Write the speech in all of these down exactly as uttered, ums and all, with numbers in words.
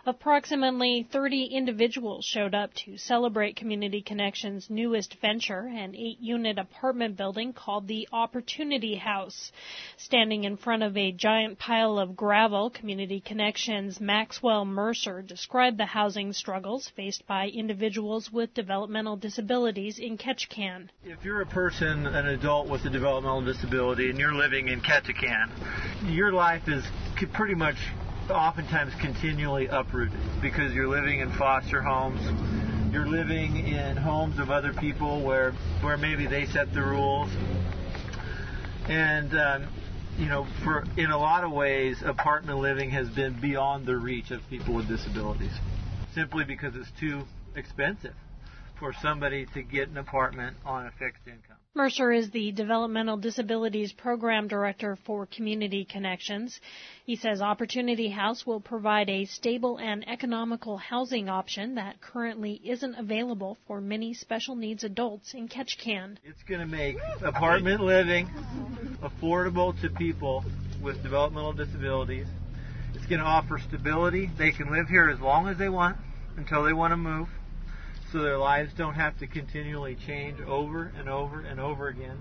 Approximately thirty individuals showed up to celebrate Community Connections' newest venture, an eight-unit apartment building called the Opportunity House. Standing in front of a giant pile of gravel, Community Connections' Maxwell Mercer described the housing struggles faced by individuals with developmental disabilities in Ketchikan. If you're a person, an adult with a developmental disability, and you're living in Ketchikan, your life is pretty much oftentimes continually uprooted because you're living in foster homes, you're living in homes of other people where where maybe they set the rules, and um, you know, for in a lot of ways, apartment living has been beyond the reach of people with disabilities, simply because it's too expensive for somebody to get an apartment on a fixed income. Mercer is the Developmental Disabilities Program Director for Community Connections. He says Opportunity House will provide a stable and economical housing option that currently isn't available for many special needs adults in Ketchikan. It's going to make apartment living affordable to people with developmental disabilities. It's going to offer stability. They can live here as long as they want until they want to move, so their lives don't have to continually change over and over and over again.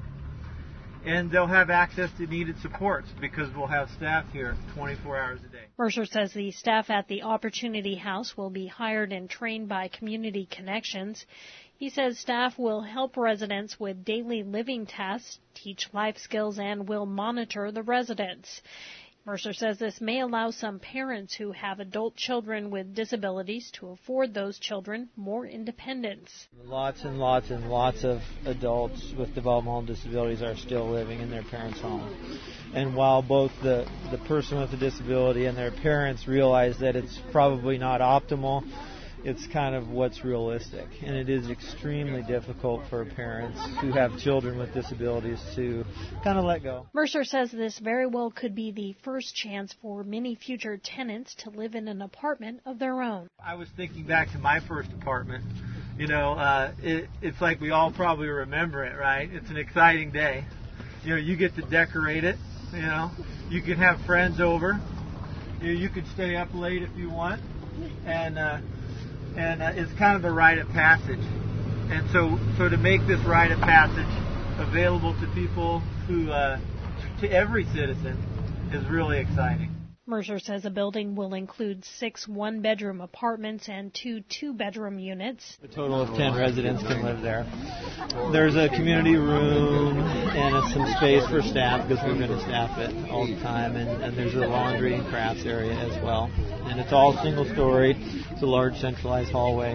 And they'll have access to needed supports because we'll have staff here twenty-four hours a day. Mercer says the staff at the Opportunity House will be hired and trained by Community Connections. He says staff will help residents with daily living tasks, teach life skills, and will monitor the residents. Mercer says this may allow some parents who have adult children with disabilities to afford those children more independence. Lots and lots and lots of adults with developmental disabilities are still living in their parents' home. And while both the, the person with the disability and their parents realize that it's probably not optimal, it's kind of what's realistic. And it is extremely difficult for parents who have children with disabilities to kind of let go. Mercer says this very well could be the first chance for many future tenants to live in an apartment of their own. I was thinking back to my first apartment. You know, uh, it, it's like we all probably remember it, right? It's an exciting day. You know, you get to decorate it, you know. You can have friends over. You, you can stay up late if you want. And, uh, And uh, it's kind of a rite of passage. And so so to make this rite of passage available to people who, uh, to every citizen, is really exciting. Mercer says a building will include six one-bedroom apartments and two two-bedroom units. A total of ten residents can live there. There's a community room and some space for staff because we're going to staff it all the time. And, and there's a laundry and crafts area as well. And it's all single-story. It's a large centralized hallway.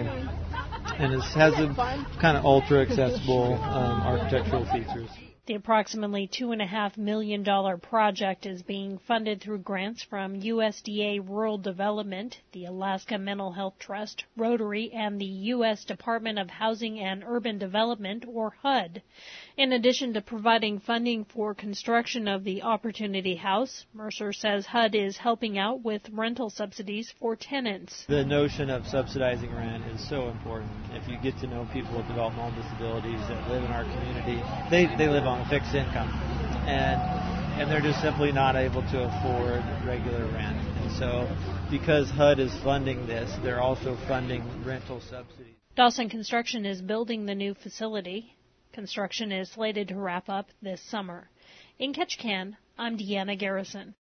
And it has a kind of ultra-accessible um, architectural features. The approximately two point five million dollars project is being funded through grants from U S D A Rural Development, the Alaska Mental Health Trust, Rotary, and the U S Department of Housing and Urban Development, or H U D. In addition to providing funding for construction of the Opportunity House, Mercer says H U D is helping out with rental subsidies for tenants. The notion of subsidizing rent is so important. If you get to know people with developmental disabilities that live in our community, they, they live on a fixed income, and and they're just simply not able to afford regular rent. And so because H U D is funding this, they're also funding rental subsidies. Dawson Construction is building the new facility. Construction is slated to wrap up this summer. In Ketchikan, I'm Deanna Garrison.